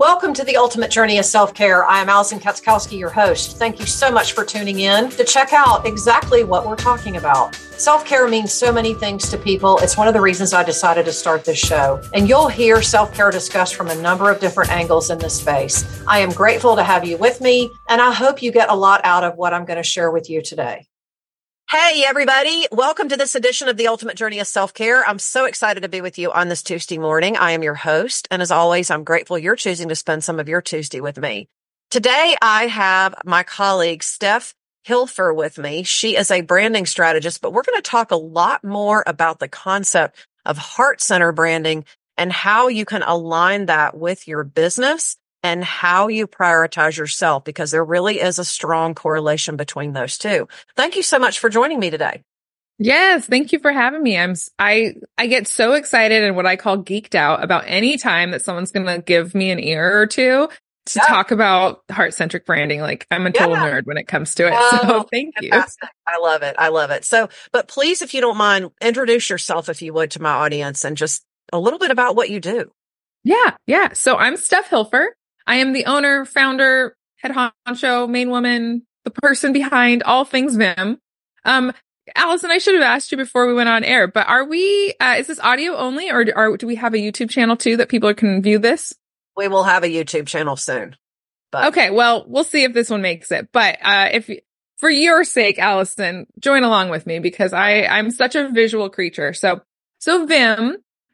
Welcome to the Ultimate Journey of Self-Care. I am Allison Katzkowski, your host. Thank you so much for tuning in to check out exactly what we're talking about. Self-care means so many things to people. It's one of the reasons I decided to start this show. And you'll hear self-care discussed from a number of different angles in this space. I am grateful to have you with me, and I hope you get a lot out of what I'm going to share with you today. Hey, everybody. Welcome to this edition of the Ultimate Journey of Self-Care. I'm so excited to be with you on this Tuesday morning. I am your host. And as always, I'm grateful you're choosing to spend some of your Tuesday with me. Today, I have my colleague, Steph Hilfer, with me. She is a branding strategist, but we're going to talk a lot more about the concept of heart center branding and how you can align that with your business and how you prioritize yourself, because there really is a strong correlation between those two. Thank you so much for joining me today. Yes, thank you for having me. I get so excited and what I call geeked out about any time that someone's going to give me an ear or two to talk about heart-centric branding. Like, I'm a total nerd when it comes to it. So thank you. I love it. I love it. So, but please, if you don't mind, introduce yourself, if you would, to my audience and just a little bit about what you do. Yeah. So I'm Steph Hilfer. I am the owner, founder, head honcho, main woman, the person behind all things Vim. Allison, I should have asked you before we went on air, but are we, is this audio only, or do we have a YouTube channel too that people can view this? We will have a YouTube channel soon. But okay, well, we'll see if this one makes it. But for your sake, Allison, join along with me because I'm such a visual creature. So Vim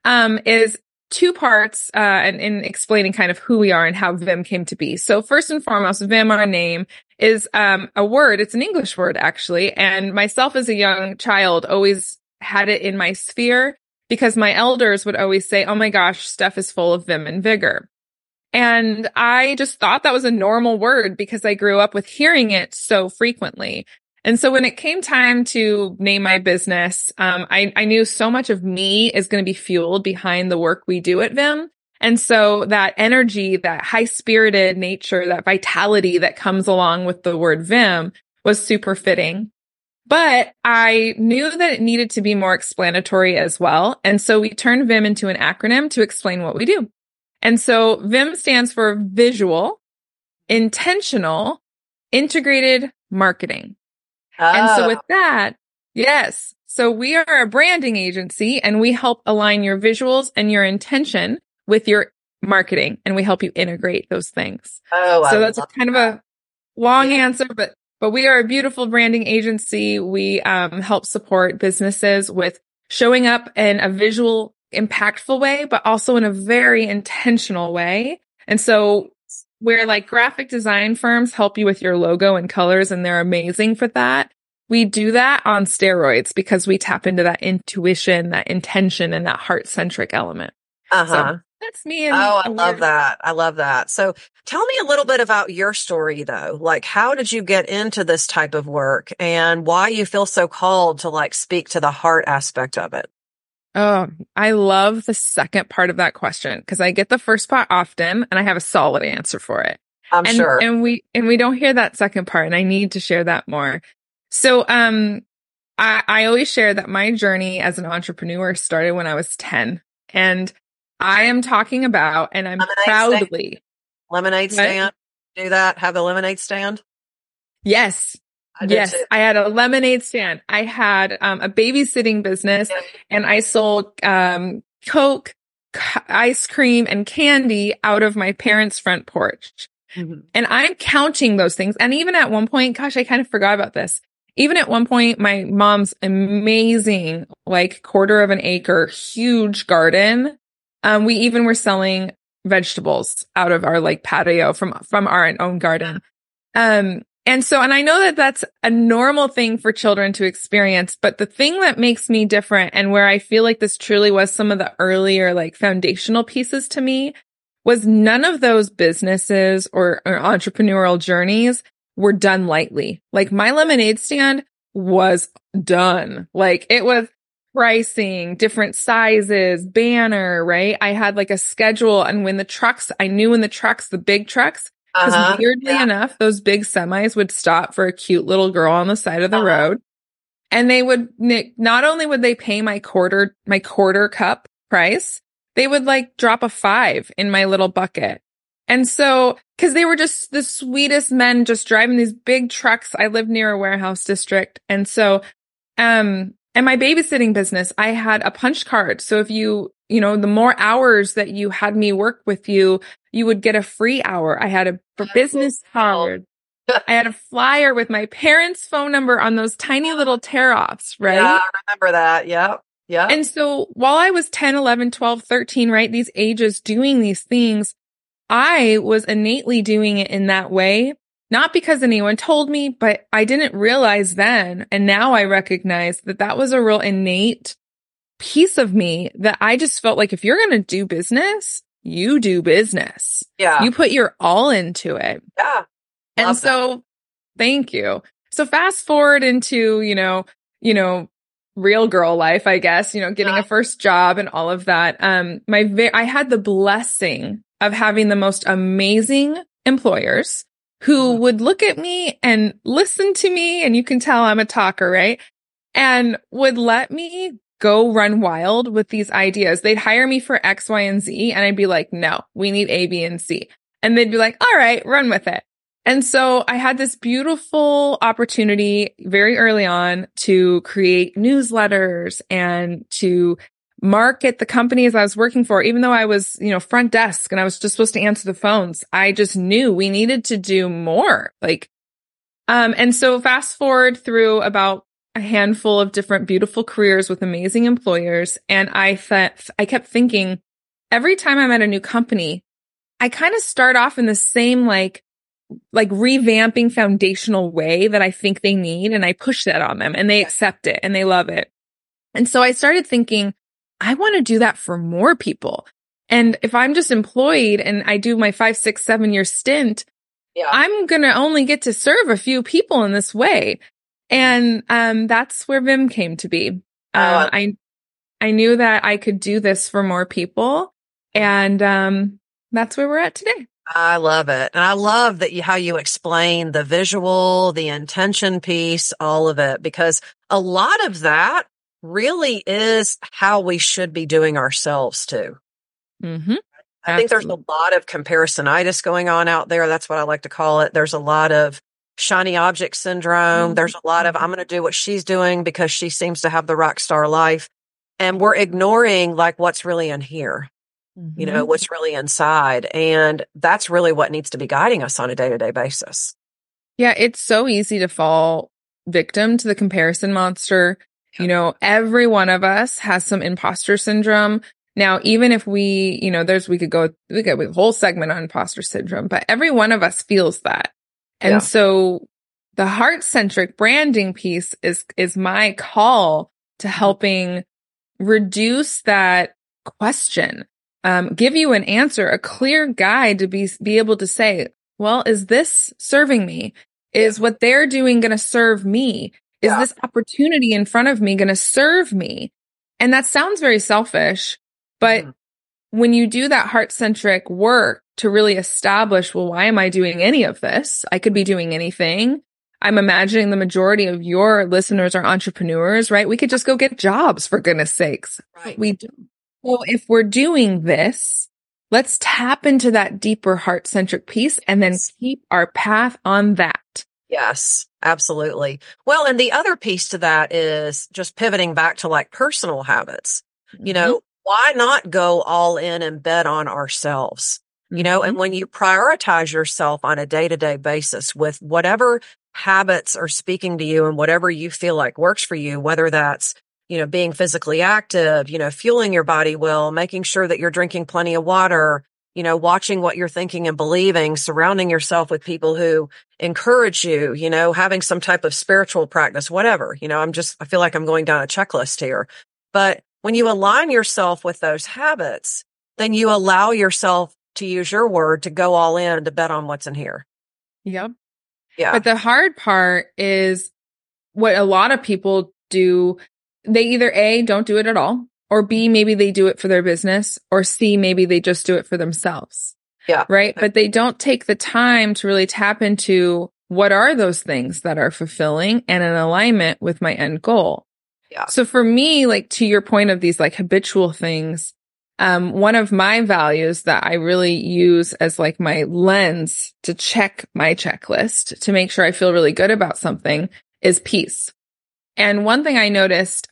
is two parts in explaining kind of who we are and how Vim came to be. So first and foremost, Vim, our name, is a word. It's an English word, actually. And myself as a young child always had it in my sphere because my elders would always say, oh my gosh, Steph is full of vim and vigor. And I just thought that was a normal word because I grew up with hearing it so frequently. And so when it came time to name my business, I knew so much of me is going to be fueled behind the work we do at Vim. And so that energy, that high-spirited nature, that vitality that comes along with the word Vim was super fitting. But I knew that it needed to be more explanatory as well. And so we turned Vim into an acronym to explain what we do. And so Vim stands for Visual, Intentional, Integrated Marketing. And so with that, yes. So we are a branding agency and we help align your visuals and your intention with your marketing, and we help you integrate those things. So that's kind of a long answer, but we are a beautiful branding agency. We help support businesses with showing up in a visual, impactful way, but also in a very intentional way. And so where like graphic design firms help you with your logo and colors, and they're amazing for that. We do that on steroids because we tap into that intuition, that intention, and that heart-centric element. So that's me. I love that. I love that. So tell me a little bit about your story, though. Like, how did you get into this type of work and why you feel so called to like speak to the heart aspect of it? Oh, I love the second part of that question because I get the first part often and I have a solid answer for it. I'm sure. And we don't hear that second part, and I need to share that more. So, I always share that my journey as an entrepreneur started when I was 10, and I am talking about, and I'm proudly lemonade stand. Do that? Have a lemonade stand? Yes. Yes, I had a lemonade stand. I had a babysitting business, and I sold Coke, ice cream, and candy out of my parents' front porch. Mm-hmm. And I'm counting those things. And even at one point, gosh, I kind of forgot about this. Even at one point, my mom's amazing, like 1/4 of an acre, huge garden. We even were selling vegetables out of our like patio from our own garden. And I know that that's a normal thing for children to experience, but the thing that makes me different and where I feel like this truly was some of the earlier like foundational pieces to me was none of those businesses or entrepreneurial journeys were done lightly. Like my lemonade stand was done. Like it was pricing, different sizes, banner, right? I had like a schedule, and I knew when the big trucks, because weirdly enough, those big semis would stop for a cute little girl on the side of the road. And they would, not only would they pay my quarter cup price, they would like drop a $5 in my little bucket. And so, cause they were just the sweetest men just driving these big trucks. I lived near a warehouse district. And so, and my babysitting business, I had a punch card. So if the more hours that you had me work with you, you would get a free hour. I had a business card. I had a flyer with my parents' phone number on those tiny little tear-offs, right? Yeah, I remember that. Yep. Yeah. And so while I was 10, 11, 12, 13, right, these ages doing these things, I was innately doing it in that way, not because anyone told me, but I didn't realize then. And now I recognize that that was a real innate piece of me that I just felt like if you're going to do business, you do business. Yeah. You put your all into it. Yeah. And so, thank you. So fast forward into, real girl life, I guess, getting a first job and all of that. I had the blessing of having the most amazing employers who would look at me and listen to me. And you can tell I'm a talker, right? And would let me go run wild with these ideas. They'd hire me for X, Y, and Z. And I'd be like, no, we need A, B, and C. And they'd be like, all right, run with it. And so I had this beautiful opportunity very early on to create newsletters and to market the companies I was working for, even though I was, front desk and I was just supposed to answer the phones. I just knew we needed to do more. And so fast forward through about a handful of different beautiful careers with amazing employers. And I kept thinking every time I'm at a new company, I kind of start off in the same revamping foundational way that I think they need. And I push that on them and they accept it and they love it. And so I started thinking, I want to do that for more people. And if I'm just employed and I do my 5, 6, 7 year stint, I'm going to only get to serve a few people in this way. And, that's where Vim came to be. I knew that I could do this for more people. And, that's where we're at today. I love it. And I love how you explain the visual, the intention piece, all of it, because a lot of that really is how we should be doing ourselves too. Mm-hmm. I think there's a lot of comparisonitis going on out there. That's what I like to call it. There's a lot of shiny object syndrome. Mm-hmm. There's a lot of, I'm going to do what she's doing because she seems to have the rock star life. And we're ignoring what's really in here. Mm-hmm. What's really inside. And that's really what needs to be guiding us on a day-to-day basis. Yeah, it's so easy to fall victim to the comparison monster. Every one of us has some imposter syndrome. Now, even if we could go a whole segment on imposter syndrome, but every one of us feels that. And so the heart-centric branding piece is my call to helping reduce that question. Give you an answer, a clear guide to be able to say, well, is this serving me? Is what they're doing going to serve me? Is this opportunity in front of me going to serve me? And that sounds very selfish, but when you do that heart-centric work to really establish, well, why am I doing any of this? I could be doing anything. I'm imagining the majority of your listeners are entrepreneurs, right? We could just go get jobs, for goodness sakes. Right. We do. So if we're doing this, let's tap into that deeper heart-centric piece and then keep our path on that. Yes, absolutely. Well, and the other piece to that is just pivoting back to personal habits. Mm-hmm. Why not go all in and bet on ourselves? Mm-hmm. And when you prioritize yourself on a day-to-day basis with whatever habits are speaking to you and whatever you feel like works for you, whether that's being physically active, fueling your body well, making sure that you're drinking plenty of water, watching what you're thinking and believing, surrounding yourself with people who encourage you, having some type of spiritual practice, whatever, I feel like I'm going down a checklist here. But when you align yourself with those habits, then you allow yourself, to use your word, to go all in, to bet on what's in here. Yep. Yeah. But the hard part is what a lot of people do. They either A, don't do it at all, or B, maybe they do it for their business, or C, maybe they just do it for themselves. Yeah. Right. But they don't take the time to really tap into what are those things that are fulfilling and in alignment with my end goal. Yeah. So for me, to your point of these habitual things, one of my values that I really use as like my lens to check my checklist to make sure I feel really good about something is peace. And one thing I noticed,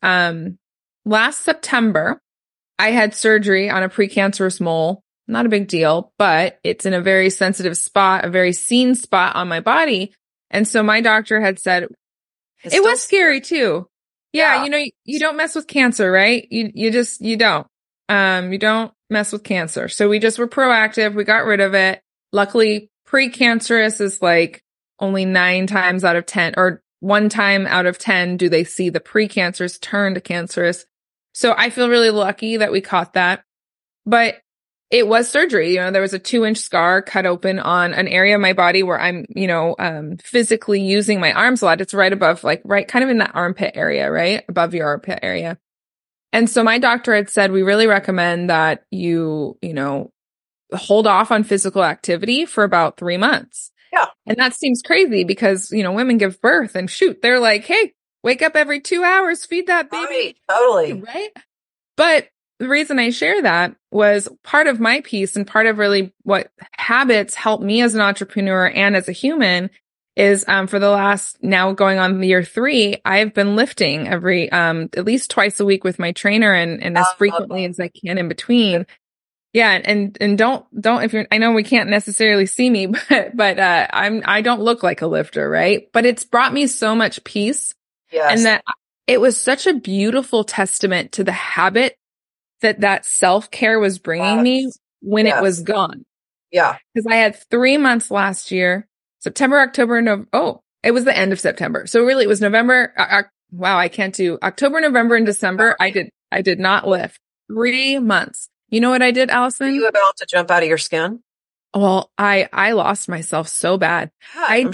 last September, I had surgery on a precancerous mole. Not a big deal, but it's in a very sensitive spot, a very seen spot on my body. And so my doctor had said, it was scary too. Yeah. You know, you don't mess with cancer, right? You don't. You don't mess with cancer. So we just were proactive. We got rid of it. Luckily, precancerous is like only 9 times out of 10 or 1 time out of 10 do they see the precancerous turn to cancerous. So I feel really lucky that we caught that. But it was surgery. You know, there was a 2-inch scar cut open on an area of my body where I'm, physically using my arms a lot. It's right above, right kind of in that armpit area, right? Above your armpit area. And so my doctor had said, we really recommend that you hold off on physical activity for about 3 months. Yeah. And that seems crazy because, women give birth and they're like, hey, wake up every 2 hours, feed that baby. Right, totally. Right. But the reason I share that was part of my piece and part of really what habits help me as an entrepreneur and as a human is, for the last now going on year 3, I've been lifting every, at least twice a week with my trainer and as frequently as I can in between. Yeah. And don't, I know we can't necessarily see me, but I don't look like a lifter, right? But it's brought me so much peace. Yes. And that it was such a beautiful testament to the habit that self-care was bringing me when it was gone. Yeah. Because I had 3 months last year, September, October, it was the end of September. So really it was November. I can't do October, November, and December. I did not lift 3 months. You know what I did, Allison? Are you about to jump out of your skin? Well, I lost myself so bad. Yeah,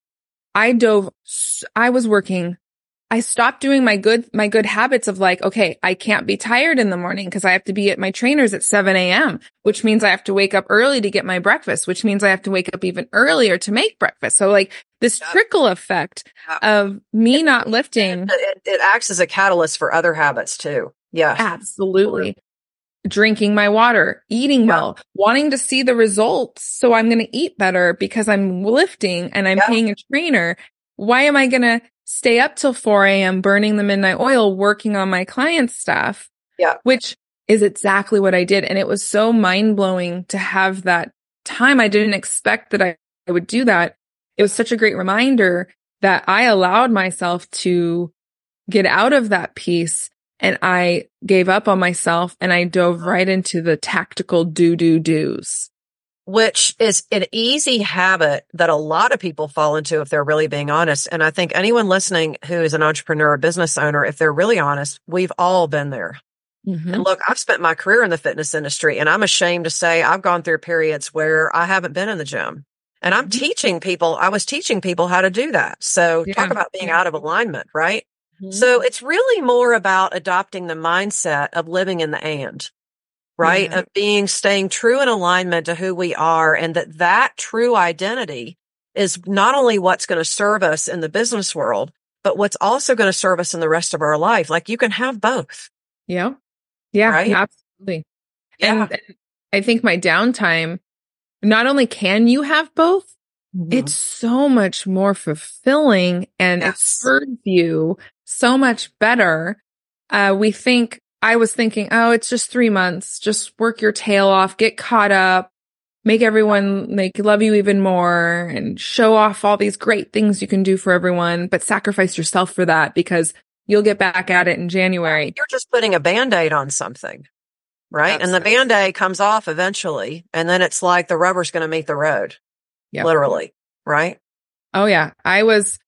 I was working. I stopped doing my good habits of like, okay, I can't be tired in the morning because I have to be at my trainer's at 7 a.m., which means I have to wake up early to get my breakfast, which means I have to wake up even earlier to make breakfast. So like this trickle effect of me not lifting. It acts as a catalyst for other habits too. Yeah. Absolutely. Drinking my water, eating well, wanting to see the results. So I'm going to eat better because I'm lifting and I'm paying a trainer. Why am I going to stay up till 4 a.m. burning the midnight oil, working on my client's stuff? Yeah. Which is exactly what I did. And it was so mind blowing to have that time. I didn't expect that I would do that. It was such a great reminder that I allowed myself to get out of that piece and I gave up on myself and I dove right into the tactical do's. Which is an easy habit that a lot of people fall into if they're really being honest. And I think anyone listening who is an entrepreneur or business owner, if they're really honest, we've all been there. Mm-hmm. And look, I've spent my career in the fitness industry and I'm ashamed to say I've gone through periods where I haven't been in the gym. And I was teaching people how to do that. So talk about being out of alignment, right? Mm-hmm. So it's really more about adopting the mindset of living in the and. Right? Yeah. Of staying true in alignment to who we are, and that true identity is not only what's going to serve us in the business world, but what's also going to serve us in the rest of our life. Like you can have both. Yeah. Yeah, right? Absolutely. Yeah. And I think my downtime, not only can you have both, it's so much more fulfilling and it serves you so much better. I was thinking, oh, it's just 3 months. Just work your tail off, get caught up, make everyone love you even more and show off all these great things you can do for everyone, but sacrifice yourself for that because you'll get back at it in January. You're just putting a Band-Aid on something, right? Absolutely. And the Band-Aid comes off eventually. And then it's like the rubber's going to meet the road, literally, right? Oh yeah. I was,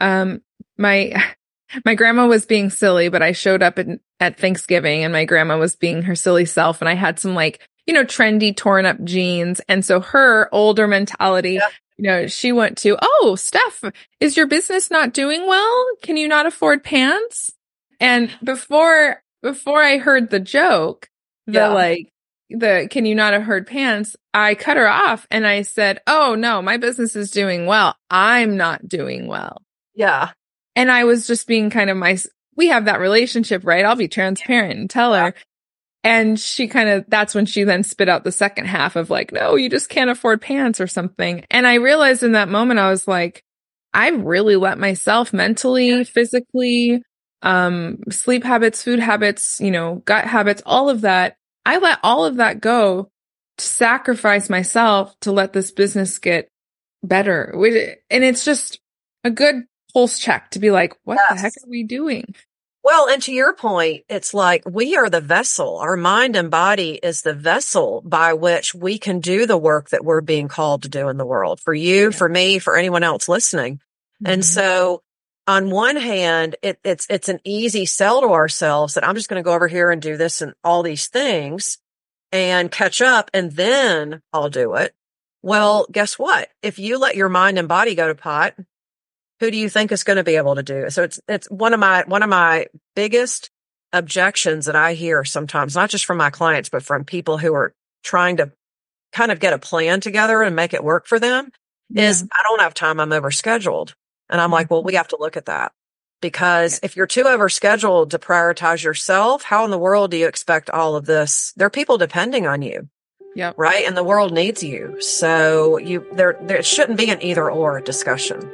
my grandma was being silly, but I showed up at Thanksgiving and my grandma was being her silly self. And I had some trendy torn up jeans. And so her older mentality, she went to, oh, Steph, is your business not doing well? Can you not afford pants? And before I heard the joke, can you not afford pants? I cut her off and I said, oh no, my business is doing well. I'm not doing well. Yeah. And I was just being kind of we have that relationship, right? I'll be transparent and tell her. And that's when she then spit out the second half of like, no, you just can't afford pants or something. And I realized in that moment, I was like, I really let myself mentally, physically, sleep habits, food habits, gut habits, all of that. I let all of that go to sacrifice myself to let this business get better. And it's just a good pulse check to be like, what the heck are we doing? Well, and to your point, it's like we are the vessel. Our mind and body is the vessel by which we can do the work that we're being called to do in the world. For you, for me, for anyone else listening. Mm-hmm. And so on one hand, it's an easy sell to ourselves that I'm just going to go over here and do this and all these things and catch up, and then I'll do it. Well, guess what? If you let your mind and body go to pot, who do you think is going to be able to do it? So it's one of my biggest objections that I hear sometimes, not just from my clients, but from people who are trying to kind of get a plan together and make it work for them is I don't have time. I'm overscheduled. And I'm like, well, we have to look at that, because if you're too overscheduled to prioritize yourself, how in the world do you expect all of this? There are people depending on you. Yep. Right. And the world needs you. So there shouldn't be an either or discussion.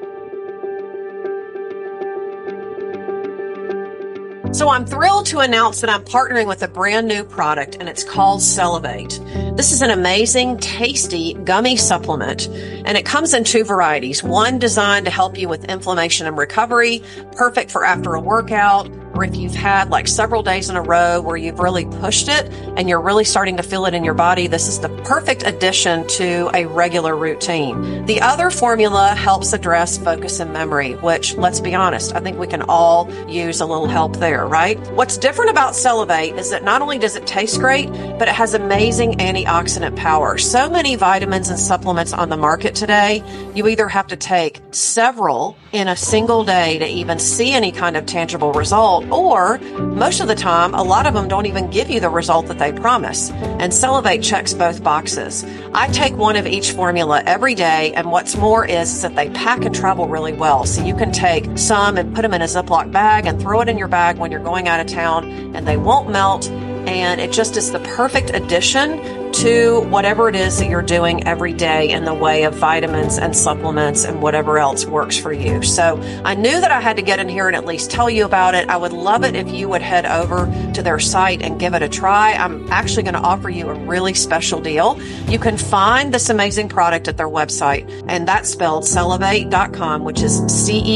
So I'm thrilled to announce that I'm partnering with a brand new product, and it's called Cellivate. This is an amazing, tasty gummy supplement, and it comes in 2 varieties. One designed to help you with inflammation and recovery, perfect for after a workout, or if you've had like several days in a row where you've really pushed it and you're really starting to feel it in your body. This is the perfect addition to a regular routine. The other formula helps address focus and memory, which, let's be honest, I think we can all use a little help there, right? What's different about Cellivate is that not only does it taste great, but it has amazing antioxidant power. So many vitamins and supplements on the market today, you either have to take several in a single day to even see any kind of tangible result, or most of the time, a lot of them don't even give you the result that they promise. And Cellivate checks both boxes. I take one of each formula every day, and what's more is that they pack and travel really well. So you can take some and put them in a Ziploc bag and throw it in your bag when you're going out of town, and they won't melt. And it just is the perfect addition to whatever it is that you're doing every day in the way of vitamins and supplements and whatever else works for you. So I knew that I had to get in here and at least tell you about it. I would love it if you would head over to their site and give it a try. I'm actually going to offer you a really special deal. You can find this amazing product at their website, and that's spelled Cellivate.com, which is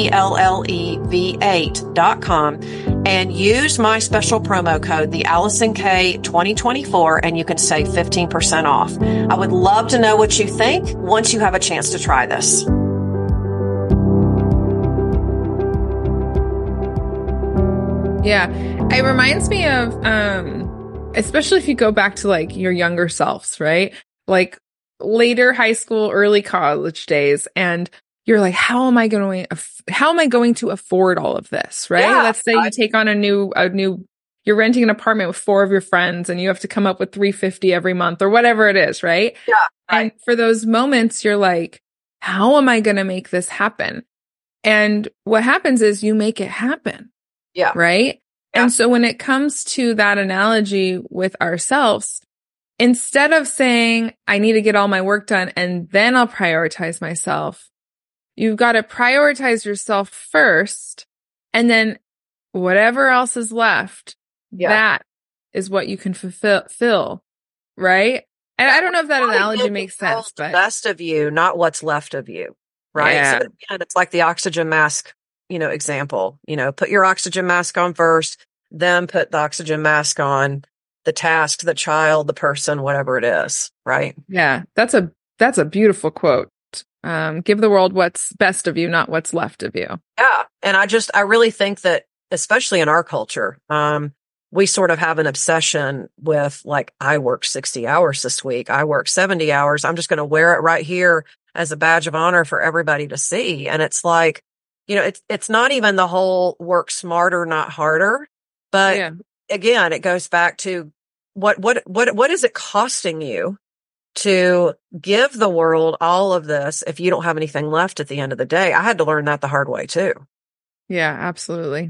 CELLEV8.com, and use my special promo code, the Allison K 2024, and you can save 15% off. I would love to know what you think once you have a chance to try this. Yeah. It reminds me of, especially if you go back to like your younger selves, right? Like later high school, early college days. And you're like, how am I going to afford all of this? Right. Yeah, Let's say you take on you're renting an apartment with 4 of your friends and you have to come up with $350 every month or whatever it is. Right. Yeah. Right. And for those moments, you're like, how am I going to make this happen? And what happens is you make it happen. Yeah. Right. Yeah. And so when it comes to that analogy with ourselves, instead of saying, I need to get all my work done and then I'll prioritize myself, you've got to prioritize yourself first, and then whatever else is left, that is what you can fulfill, right? And I don't know if that analogy makes sense, but the best of you, not what's left of you, right? Yeah. So again, it's like the oxygen mask, example. Put your oxygen mask on first, then put the oxygen mask on the task, the child, the person, whatever it is, right? Yeah, that's a beautiful quote. Give the world what's best of you, not what's left of you. Yeah. And I really think that, especially in our culture, we sort of have an obsession with like, I work 60 hours this week. I work 70 hours. I'm just going to wear it right here as a badge of honor for everybody to see. And it's like, it's not even the whole work smarter, not harder. But again, it goes back to what is it costing you to give the world all of this if you don't have anything left at the end of the day? I had to learn that the hard way too. Yeah, absolutely.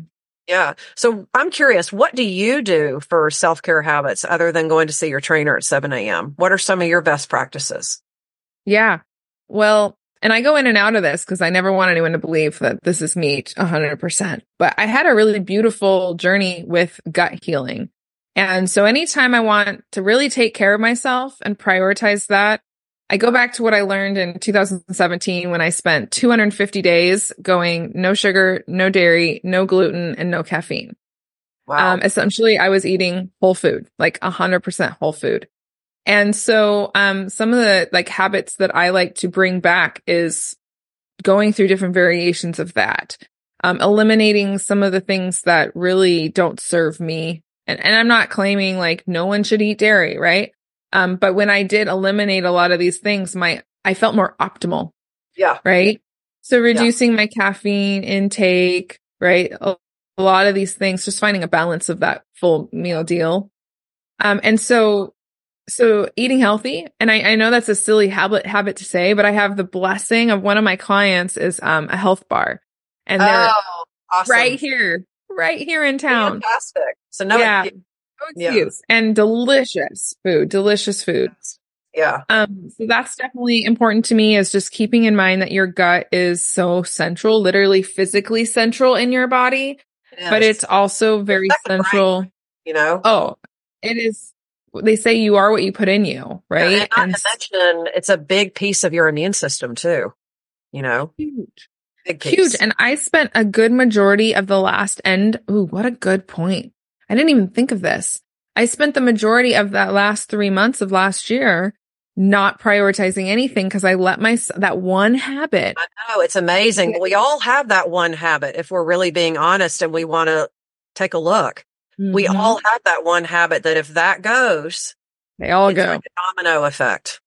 Yeah. So I'm curious, what do you do for self-care habits other than going to see your trainer at 7 a.m.? What are some of your best practices? Yeah. Well, and I go in and out of this because I never want anyone to believe that this is me 100%. But I had a really beautiful journey with gut healing. And so anytime I want to really take care of myself and prioritize that, I go back to what I learned in 2017 when I spent 250 days going no sugar, no dairy, no gluten, and no caffeine. Wow. Essentially, I was eating whole food, like 100% whole food. And so, some of the like habits that I like to bring back is going through different variations of that, eliminating some of the things that really don't serve me. And I'm not claiming like no one should eat dairy, right? But when I did eliminate a lot of these things, I felt more optimal. Yeah. Right. So reducing my caffeine intake, right? A lot of these things, just finding a balance of that full meal deal. And so eating healthy, and I know that's a silly habit to say, but I have the blessing of one of my clients is a health bar, and they're awesome. right here in town. Fantastic. So No excuse. And delicious food. Yeah. So that's definitely important to me, is just keeping in mind that your gut is so central, literally physically central in your body, but it's also very central. Brain, Oh, it is. They say you are what you put in you, right? And not to mention, it's a big piece of your immune system too. Huge. Big piece. Huge. And I spent a good majority of the last end. Ooh, what a good point. I didn't even think of this. I spent the majority of that last 3 months of last year not prioritizing anything because I let that one habit. I know, it's amazing. Yeah. We all have that one habit if we're really being honest and we want to take a look. Mm-hmm. We all have that one habit that if that goes, they all go. Like a domino effect,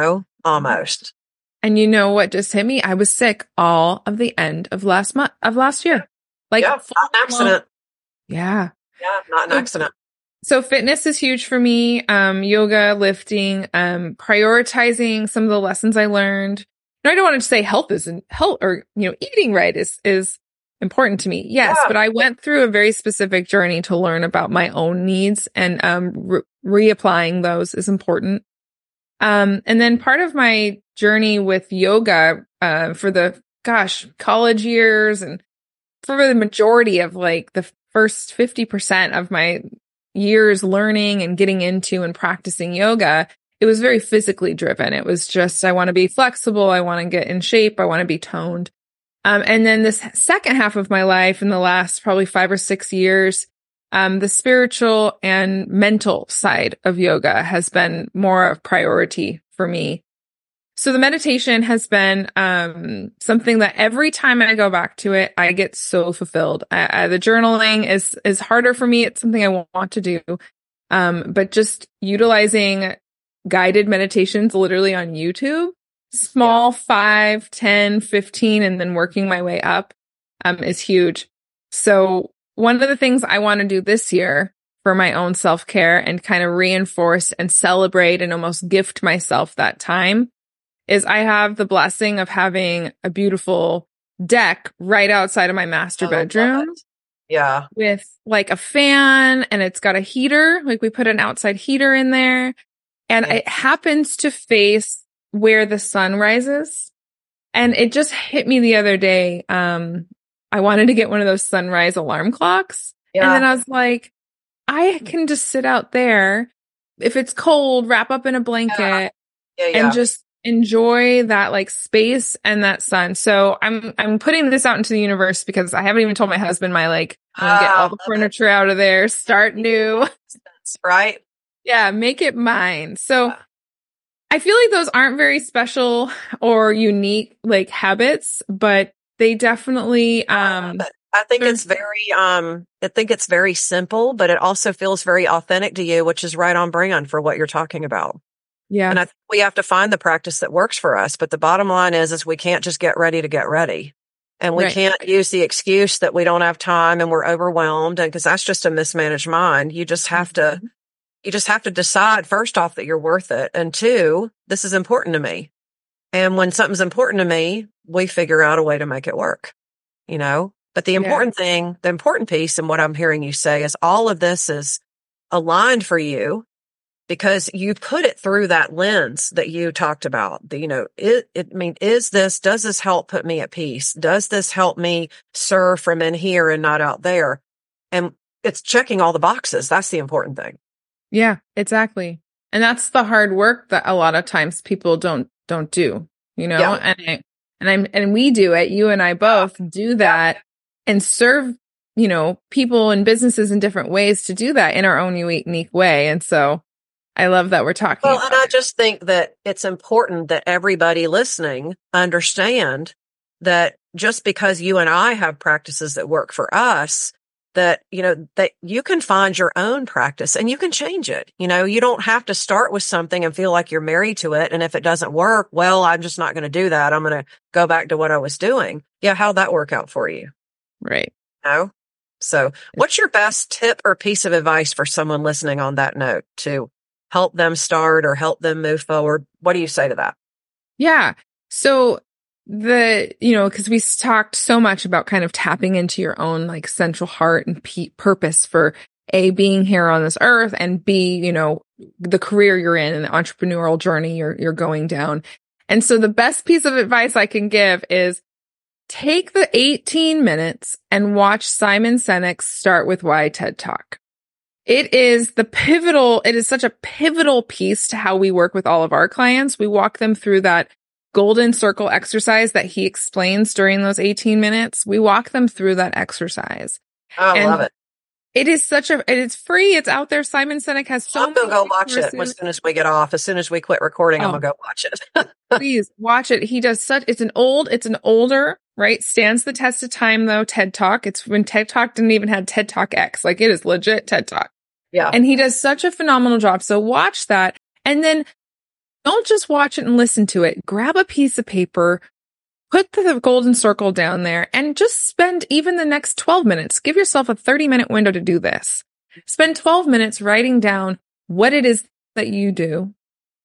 almost. And you know what just hit me? I was sick all of the end of last year. Like, not an accident. Yeah. Yeah, not an accident. So fitness is huge for me. Yoga, lifting, prioritizing some of the lessons I learned. No, I don't want to say health or, eating right is important to me. Yes. Yeah. But I went through a very specific journey to learn about my own needs, and, reapplying those is important. And then part of my journey with yoga, for the college years, and for the majority of like the first 50% of my years learning and getting into and practicing yoga, it was very physically driven. It was just, I want to be flexible. I want to get in shape. I want to be toned. And then this second half of my life, in the last probably 5 or 6 years, the spiritual and mental side of yoga has been more of priority for me. So the meditation has been something that every time I go back to it, I get so fulfilled. The journaling is harder for me. It's something I want to do. But just utilizing guided meditations literally on YouTube, small 5, 10, 15, and then working my way up is huge. So one of the things I want to do this year for my own self-care and kind of reinforce and celebrate and almost gift myself that time is I have the blessing of having a beautiful deck right outside of my master bedroom. Yeah. With like a fan, and it's got a heater. Like we put an outside heater in there, and it happens to face where the sun rises. And it just hit me the other day. I wanted to get one of those sunrise alarm clocks. Yeah. And then I was like, I can just sit out there. If it's cold, wrap up in a blanket and just enjoy that like space and that sun. So I'm putting this out into the universe because I haven't even told my husband I'm gonna get all the furniture out of there, start new. Right? Yeah, make it mine. So I feel like those aren't very special or unique like habits, but they definitely I think it's very simple, but it also feels very authentic to you, which is right on brand for what you're talking about. Yeah. And I think we have to find the practice that works for us. But the bottom line is we can't just get ready to get ready. And we can't use the excuse that we don't have time and we're overwhelmed. And because that's just a mismanaged mind. You just have to decide first off that you're worth it. And 2, this is important to me. And when something's important to me, we figure out a way to make it work, But the important thing, the important piece, and what I'm hearing you say is all of this is aligned for you because you put it through that lens that you talked about. Does this help put me at peace? Does this help me serve from in here and not out there? And it's checking all the boxes. That's the important thing. Yeah, exactly. And that's the hard work that a lot of times people don't do, and we do it. You and I both do that and serve, people and businesses in different ways to do that in our own unique way. And so I love that we're talking about and I just think that it's important that everybody listening understand that just because you and I have practices that work for us, that you can find your own practice and you can change it. You don't have to start with something and feel like you're married to it. And if it doesn't work, well, I'm just not going to do that. I'm going to go back to what I was doing. Yeah. How'd that work out for you? Right. So what's your best tip or piece of advice for someone listening on that note to help them start or help them move forward? What do you say to that? Yeah. So because we talked so much about kind of tapping into your own like central heart and purpose for A, being here on this earth, and B, the career you're in and the entrepreneurial journey you're going down. And so the best piece of advice I can give is take the 18 minutes and watch Simon Sinek's Start With Why TED Talk. It is such a pivotal piece to how we work with all of our clients. We walk them through that golden circle exercise that he explains during those 18 minutes. We walk them through that exercise. Oh, I love it. It is it's free. It's out there. Simon Sinek has so many. I'm going to go watch it as soon as we get off. As soon as we quit recording, I'm going to go watch it. Please watch it. He does it's an older, right? Stands the test of time though. TED Talk. It's when TED Talk didn't even have TED Talk X. Like it is legit TED Talk. Yeah. And he does such a phenomenal job. So watch that. And then don't just watch it and listen to it. Grab a piece of paper, put the golden circle down there, and just spend even the next 12 minutes. Give yourself a 30-minute window to do this. Spend 12 minutes writing down what it is that you do.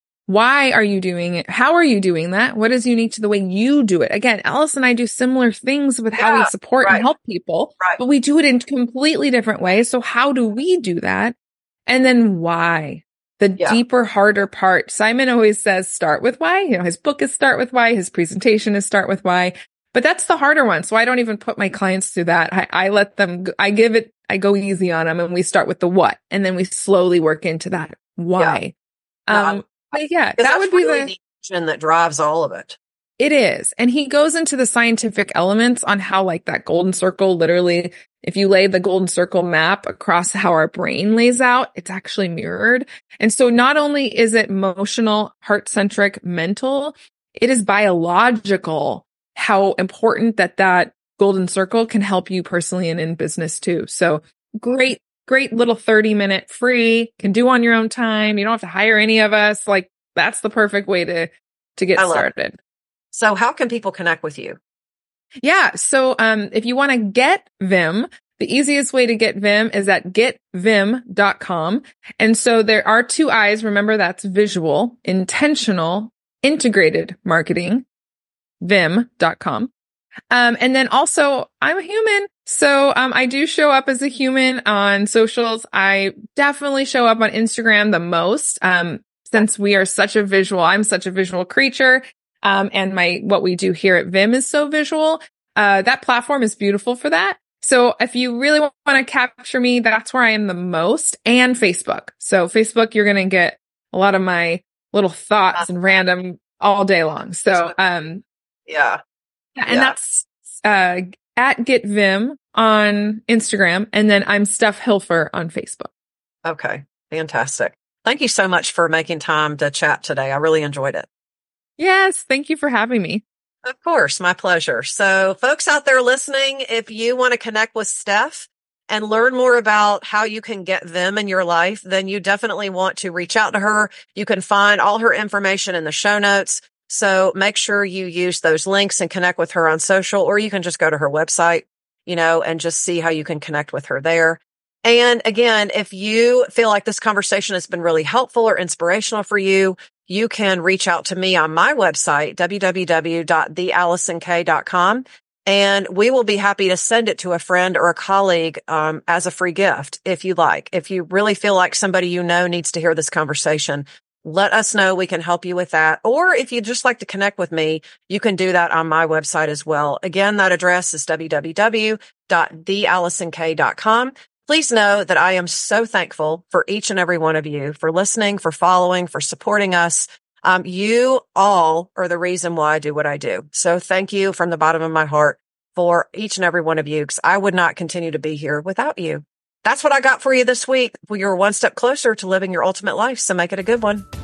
Why are you doing it? How are you doing that? What is unique to the way you do it? Again, Alice and I do similar things with how we support and help people, but we do it in completely different ways. So how do we do that? And then why? The deeper, harder part. Simon always says, start with why. His book is Start With Why. His presentation is Start With Why. But that's the harder one. So I don't even put my clients through that. I let them, I go easy on them, and we start with the what. And then we slowly work into that why. That would be the engine that drives all of it. It is. And he goes into the scientific elements on how like that golden circle, literally, if you lay the golden circle map across how our brain lays out, it's actually mirrored. And so not only is it emotional, heart-centric, mental, it is biological how important that golden circle can help you personally and in business too. So great little 30-minute free, can do on your own time. You don't have to hire any of us. Like that's the perfect way to get started. So how can people connect with you? Yeah. So, if you want to get Vim, the easiest way to get Vim is at getvim.com. And so there are 2 I's. Remember, that's visual, intentional, integrated marketing, vim.com. And then also I'm a human. So, I do show up as a human on socials. I definitely show up on Instagram the most. Since I'm such a visual creature. And what we do here at Vim is so visual. That platform is beautiful for that. So if you really want to capture me, that's where I am the most, and Facebook. So Facebook, you're going to get a lot of my little thoughts and random all day long. So, and that's, at GetVim on Instagram. And then I'm Steph Hilfer on Facebook. Okay. Fantastic. Thank you so much for making time to chat today. I really enjoyed it. Yes. Thank you for having me. Of course. My pleasure. So folks out there listening, if you want to connect with Steph and learn more about how you can get Vim in your life, then you definitely want to reach out to her. You can find all her information in the show notes. So make sure you use those links and connect with her on social, or you can just go to her website, and just see how you can connect with her there. And again, if you feel like this conversation has been really helpful or inspirational for you, you can reach out to me on my website, www.theallisonk.com. And we will be happy to send it to a friend or a colleague as a free gift if you like. If you really feel like somebody you know needs to hear this conversation, let us know. We can help you with that. Or if you'd just like to connect with me, you can do that on my website as well. Again, that address is www.theallisonk.com. Please know that I am so thankful for each and every one of you for listening, for following, for supporting us. You all are the reason why I do what I do. So thank you from the bottom of my heart for each and every one of you, because I would not continue to be here without you. That's what I got for you this week. You're one step closer to living your ultimate life, so make it a good one.